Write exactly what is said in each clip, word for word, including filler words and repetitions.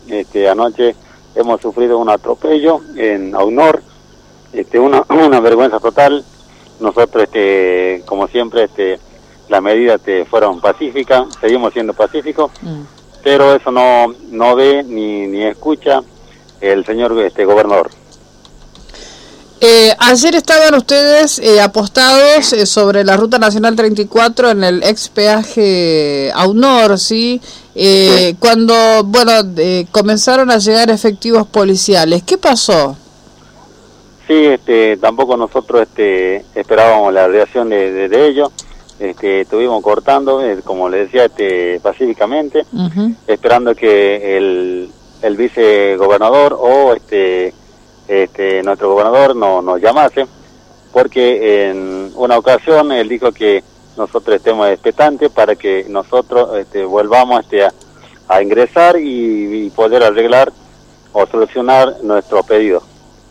Este, anoche hemos sufrido un atropello en Aunor, este, una, una vergüenza total. Nosotros, este, como siempre, este, las medidas este, fueron pacíficas, seguimos siendo pacíficos, mm. pero eso no, no ve ni, ni escucha el señor este, gobernador. Eh, ayer estaban ustedes eh, apostados eh, sobre la Ruta Nacional treinta y cuatro en el ex peaje Aunor, ¿sí? Eh, sí. Cuando, bueno, eh, comenzaron a llegar efectivos policiales, ¿qué pasó? Sí, este, tampoco nosotros este, esperábamos la reacción de, de, de ellos. Este, estuvimos cortando, eh, como le decía, este, pacíficamente, uh-huh. esperando que el, el vicegobernador o este Este, nuestro gobernador no, nos llamase, porque en una ocasión él dijo que nosotros estemos expectantes para que nosotros este, volvamos este, a, a ingresar y, y poder arreglar o solucionar nuestro pedido.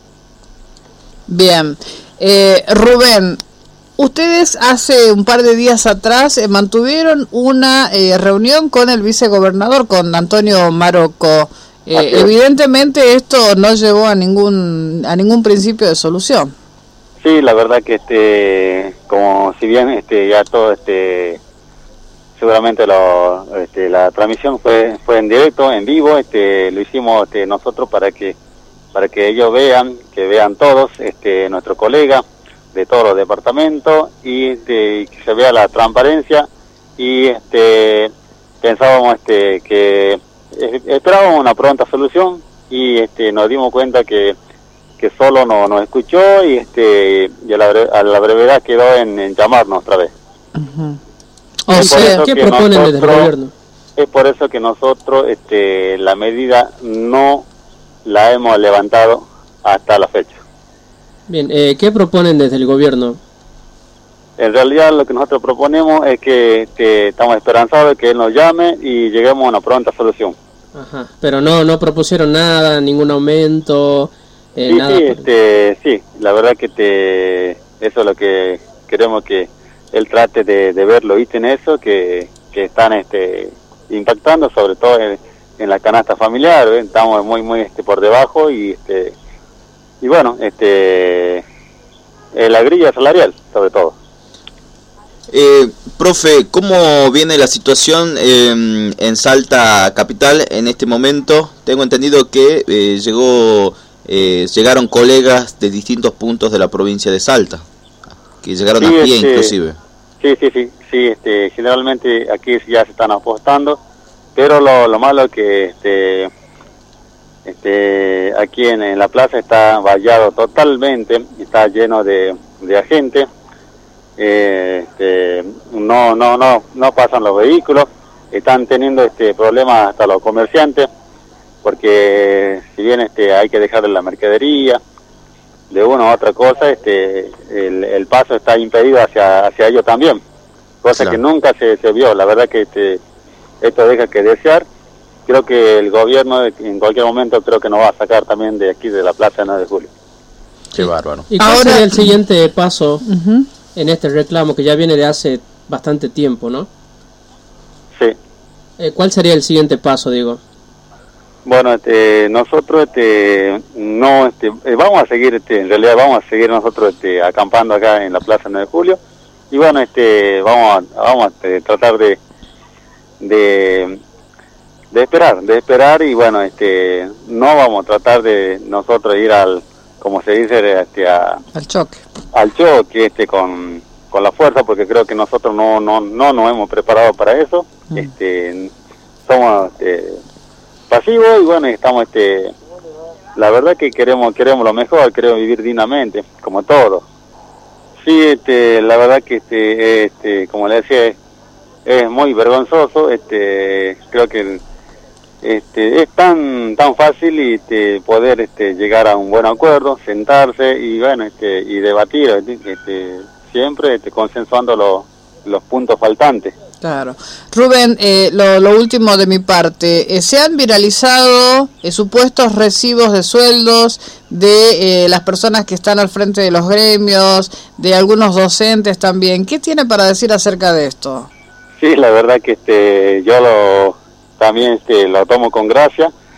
Bien, eh, Rubén, ustedes hace un par de días atrás eh, mantuvieron una eh, reunión con el vicegobernador, con Antonio Marocco. Eh, evidentemente esto no llevó a ningún a ningún principio de solución. Sí, la verdad que este como si bien este ya todo este seguramente lo, este, la transmisión fue fue en directo, en vivo, este lo hicimos este, nosotros para que para que ellos vean, que vean todos, este nuestro colega de todos los departamentos y este, que se vea la transparencia y este pensábamos este que esperábamos una pronta solución y este nos dimos cuenta que que solo no nos escuchó y este y a la, a la brevedad quedó en, en llamarnos otra vez. Uh-huh. O sea, ¿qué proponen desde el gobierno? Es por eso que nosotros este la medida no la hemos levantado hasta la fecha. Bien, eh, ¿qué proponen desde el gobierno? En realidad lo que nosotros proponemos es que, que estamos esperanzados de que él nos llame y lleguemos a una pronta solución. Ajá, pero no no propusieron nada, ningún aumento, eh, sí, nada. Sí, por... este, sí, la verdad que te, eso es lo que queremos que él trate de, de verlo, ¿viste? En eso que, que están este, impactando, sobre todo en, en la canasta familiar, ¿eh? Estamos muy muy este, por debajo y este y bueno, este en la grilla salarial, sobre todo. Eh, profe, ¿cómo viene la situación eh, en Salta capital en este momento? Tengo entendido que eh, llegó, eh, llegaron colegas de distintos puntos de la provincia de Salta, que llegaron sí, a pie este, inclusive. Sí, sí, sí, sí, este, generalmente aquí ya se están apostando, pero lo, lo malo es que este, este, aquí en, en la plaza está vallado totalmente, está lleno de, de agentes. Eh, este, no no no no pasan los vehículos, están teniendo este problemas hasta los comerciantes porque si bien este hay que dejarle la mercadería de una u otra cosa, este el, el paso está impedido hacia hacia ellos también, cosa claro. que nunca se, se vio. La verdad que este esto deja que desear. Creo que el gobierno en cualquier momento creo que nos va a sacar también de aquí de la plaza nueve de julio. Qué bárbaro. ¿Y cuál Ahora, sería el siguiente paso uh-huh. en este reclamo que ya viene de hace bastante tiempo, no? Sí. Eh, ¿Cuál sería el siguiente paso, digo? Bueno, este, nosotros este, no, este, eh, vamos a seguir, este, en realidad vamos a seguir nosotros este, acampando acá en la Plaza nueve de julio y bueno, este, vamos a, vamos a este, tratar de, de, de esperar, de esperar y bueno, este, no vamos a tratar de nosotros ir al, como se dice, este, a, al choque, al choque, este, con, con la fuerza, porque creo que nosotros no, no, no nos hemos preparado para eso, mm. este, somos, este, pasivos y bueno, estamos, este, la verdad que queremos, queremos lo mejor, queremos vivir dignamente, como todos. Sí, este, la verdad que, este, este, como le decía, es, es muy vergonzoso, este, creo que Este, es tan tan fácil este, poder este, llegar a un buen acuerdo, sentarse y bueno este, y debatir este, siempre este, consensuando lo, los puntos faltantes. Claro. Rubén, eh, lo, lo último de mi parte, eh, se han viralizado eh, supuestos recibos de sueldos de eh, las personas que están al frente de los gremios, de algunos docentes también. ¿Qué tiene para decir acerca de esto? Sí, la verdad que este, yo lo también este, lo tomo con gracia,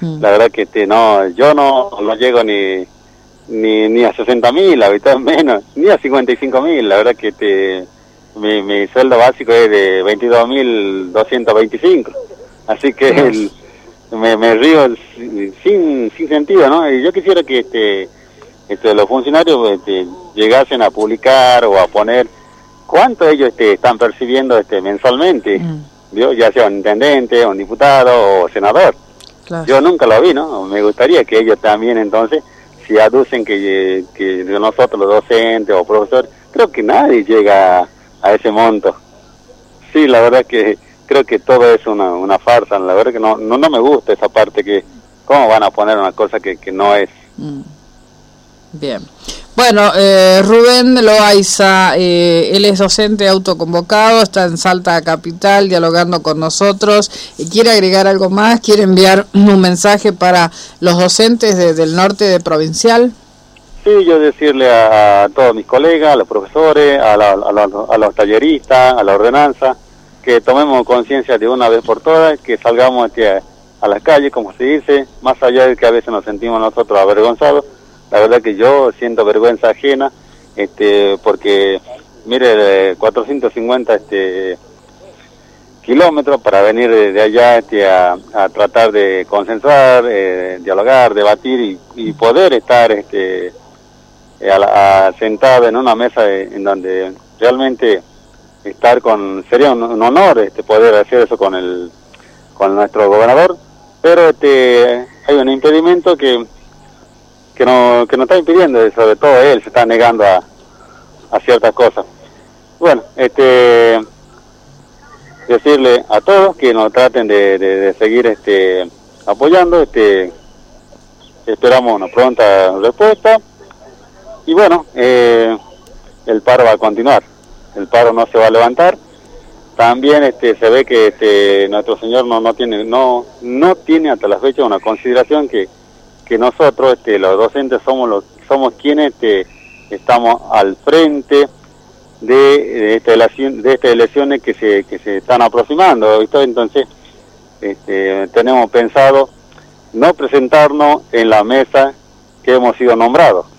Mm. La verdad que este, no, yo no, no llego ni, ni, ni a sesenta mil, ahorita menos, ni a cincuenta y cinco mil. La verdad que este, mi, mi sueldo básico es de veintidós mil doscientos veinticinco. Así que el, me, me río sin, sin sentido, ¿no? Y yo quisiera que este, este, los funcionarios este, llegasen a publicar o a poner cuánto ellos este, están percibiendo este, mensualmente, mm. ¿vio? Ya sea un intendente, un diputado o senador. Claro. Yo nunca lo vi, ¿no? Me gustaría que ellos también, entonces, si aducen que, que nosotros los docentes o profesores, creo que nadie llega a, a ese monto. Sí, la verdad que creo que todo es una, una farsa, la verdad que no, no no me gusta esa parte, que cómo van a poner una cosa que, que no es. Mm. Bien. Bueno, eh, Rubén Loaiza, eh, él es docente autoconvocado, está en Salta Capital dialogando con nosotros. ¿Quiere agregar algo más? ¿Quiere enviar un mensaje para los docentes de, del norte de Provincial? Sí, yo decirle a, a todos mis colegas, a los profesores, a, la, a, la, a los talleristas, a la ordenanza, que tomemos conciencia de una vez por todas, que salgamos aquí a, a las calles, como se dice, más allá de que a veces nos sentimos nosotros avergonzados. La verdad que yo siento vergüenza ajena, este, porque, mire, cuatrocientos cincuenta este, kilómetros para venir de, de allá este, a, a tratar de consensuar, eh, dialogar, debatir y, y poder estar este, a, a, sentado en una mesa en donde realmente estar con, sería un, un honor este, poder hacer eso con el, con nuestro gobernador, pero este, hay un impedimento que que no que nos está impidiendo, y sobre todo él se está negando a, a ciertas cosas. Bueno, este decirle a todos que nos traten de, de, de seguir este apoyando, este esperamos una pronta respuesta y bueno, eh, el paro va a continuar, el paro no se va a levantar. También este se ve que este nuestro señor no no tiene no no tiene hasta la fecha una consideración que que nosotros, este, los docentes, somos los somos quienes este, estamos al frente de, de, esta elección, de estas elecciones que se que se están aproximando. Entonces, este, tenemos pensado no presentarnos en la mesa que hemos sido nombrados.